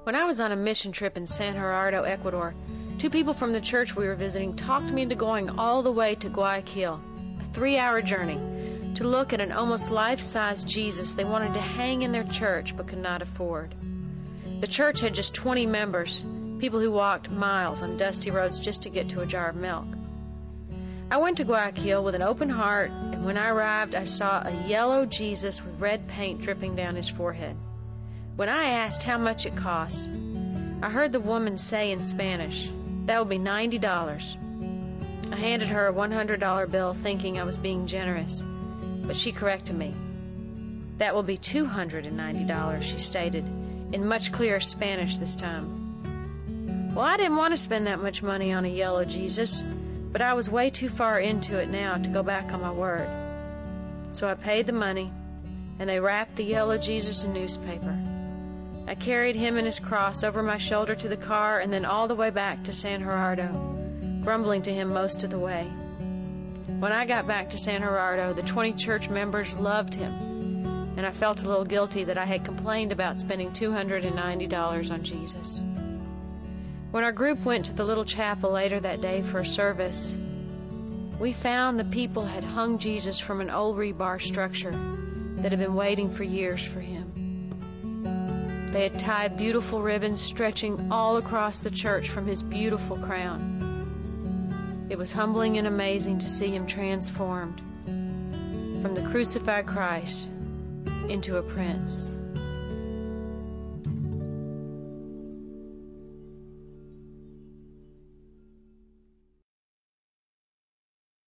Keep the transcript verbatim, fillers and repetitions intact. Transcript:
When I was on a mission trip in San Gerardo, Ecuador, two people from the church we were visiting talked me into going all the way to Guayaquil, a three-hour journey, to look at an almost life-size Jesus they wanted to hang in their church but could not afford. The church had just twenty members, people who walked miles on dusty roads just to get to a jar of milk. I went to Guayaquil with an open heart, and when I arrived, I saw a yellow Jesus with red paint dripping down his forehead. When I asked how much it cost, I heard the woman say in Spanish, "That will be ninety dollars. I handed her a one hundred dollar bill thinking I was being generous, but she corrected me. "That will be two hundred ninety dollars, she stated, in much clearer Spanish this time. Well, I didn't want to spend that much money on a yellow Jesus, but I was way too far into it now to go back on my word. So I paid the money, and they wrapped the yellow Jesus in newspaper. I carried him and his cross over my shoulder to the car and then all the way back to San Gerardo, grumbling to him most of the way. When I got back to San Gerardo, the twenty church members loved him, and I felt a little guilty that I had complained about spending two hundred ninety dollars on Jesus. When our group went to the little chapel later that day for a service, we found the people had hung Jesus from an old rebar structure that had been waiting for years for him. They had tied beautiful ribbons stretching all across the church from his beautiful crown. It was humbling and amazing to see him transformed from the crucified Christ into a prince.